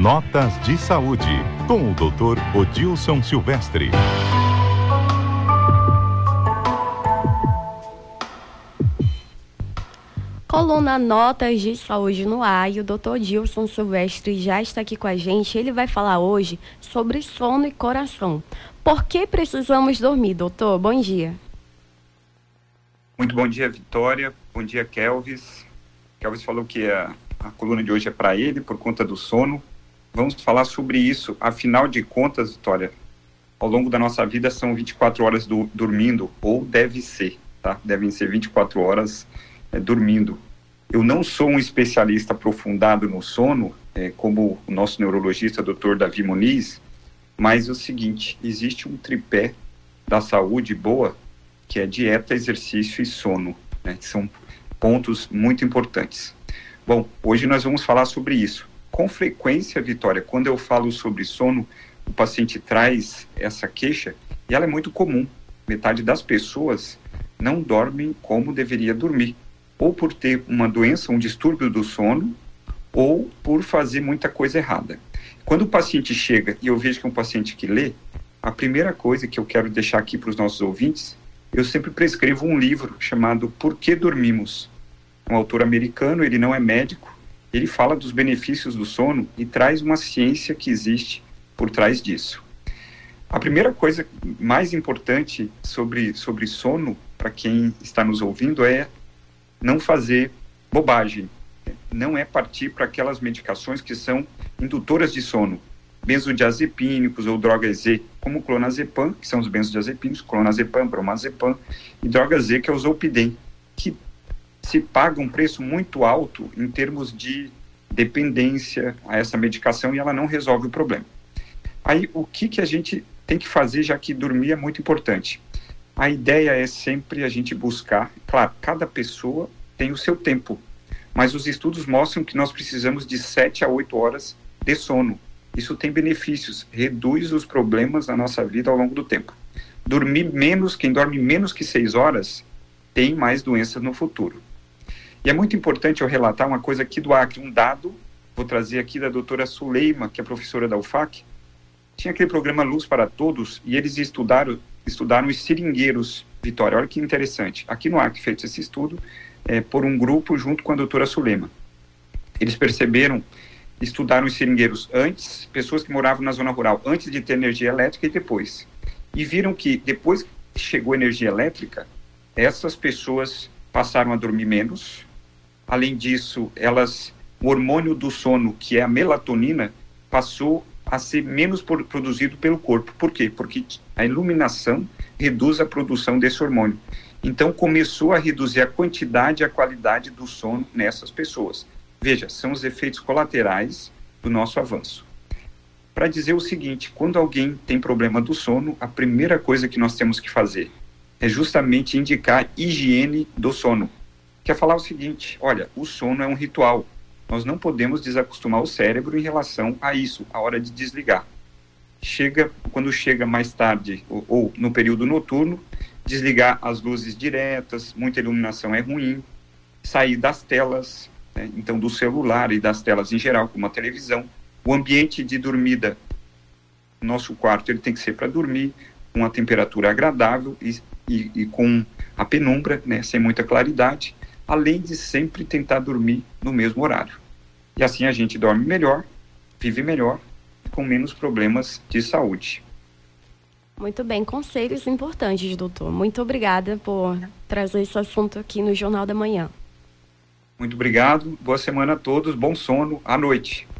Notas de Saúde, com o Dr. Odilson Silvestre. Coluna Notas de Saúde no ar, e o Dr. Odilson Silvestre já está aqui com a gente. Ele vai falar hoje sobre sono e coração. Por que precisamos dormir, doutor? Bom dia. Muito bom dia, Vitória. Bom dia, Kelvis. Kelvis falou que a coluna de hoje é para ele, por conta do sono. Vamos falar sobre isso. Afinal de contas, Vitória, ao longo da nossa vida são 24 horas dormindo, ou deve ser, tá? Devem ser 24 horas dormindo. Eu não sou um especialista aprofundado no sono, como o nosso neurologista, Dr. Davi Muniz, mas é o seguinte, existe um tripé da saúde boa, que é dieta, exercício e sono, né? Que são pontos muito importantes. Bom, hoje nós vamos falar sobre isso. Com frequência, Vitória, quando eu falo sobre sono, o paciente traz essa queixa, e ela é muito comum. Metade das pessoas não dormem como deveria dormir, ou por ter uma doença, um distúrbio do sono, ou por fazer muita coisa errada. Quando o paciente chega e eu vejo que é um paciente que lê, a primeira coisa que eu quero deixar aqui para os nossos ouvintes, eu sempre prescrevo um livro chamado Por que Dormimos? Um autor americano, ele não é médico, ele fala dos benefícios do sono e traz uma ciência que existe por trás disso. A primeira coisa mais importante sobre sono, para quem está nos ouvindo, é não fazer bobagem. Não é partir para aquelas medicações que são indutoras de sono, benzodiazepínicos ou drogas Z, como o clonazepam, que são os benzodiazepínicos, clonazepam, bromazepam, e droga Z, que é o zolpidem, que se paga um preço muito alto em termos de dependência a essa medicação, e ela não resolve o problema. Aí, o que a gente tem que fazer, já que dormir é muito importante? A ideia é sempre a gente buscar, claro, cada pessoa tem o seu tempo, mas os estudos mostram que nós precisamos de 7 a 8 horas de sono. Isso tem benefícios, reduz os problemas na nossa vida ao longo do tempo. Dormir menos, quem dorme menos que 6 horas, tem mais doenças no futuro. E é muito importante eu relatar uma coisa aqui do Acre, um dado, vou trazer aqui da doutora Suleima, que é professora da UFAC. Tinha aquele programa Luz para Todos, e eles estudaram os seringueiros, Vitória. Olha que interessante. Aqui no Acre, feito esse estudo, por um grupo junto com a doutora Suleima. Eles estudaram os seringueiros antes, pessoas que moravam na zona rural, antes de ter energia elétrica e depois. E viram que depois que chegou a energia elétrica, essas pessoas passaram a dormir menos. Além disso, o hormônio do sono, que é a melatonina, passou a ser menos produzido pelo corpo. Por quê? Porque a iluminação reduz a produção desse hormônio. Então, começou a reduzir a quantidade e a qualidade do sono nessas pessoas. Veja, são os efeitos colaterais do nosso avanço. Para dizer o seguinte, quando alguém tem problema do sono, a primeira coisa que nós temos que fazer é justamente indicar higiene do sono. Quer falar o seguinte, olha, o sono é um ritual. Nós não podemos desacostumar o cérebro em relação a isso, a hora de desligar. Quando chega mais tarde ou no período noturno, desligar as luzes diretas, muita iluminação é ruim, sair das telas, né, então do celular e das telas em geral, como a televisão. O ambiente de dormida, nosso quarto, ele tem que ser para dormir, com uma temperatura agradável e com a penumbra, né, sem muita claridade, além de sempre tentar dormir no mesmo horário. E assim a gente dorme melhor, vive melhor, com menos problemas de saúde. Muito bem, conselhos importantes, doutor. Muito obrigada por trazer esse assunto aqui no Jornal da Manhã. Muito obrigado, boa semana a todos, bom sono, à noite.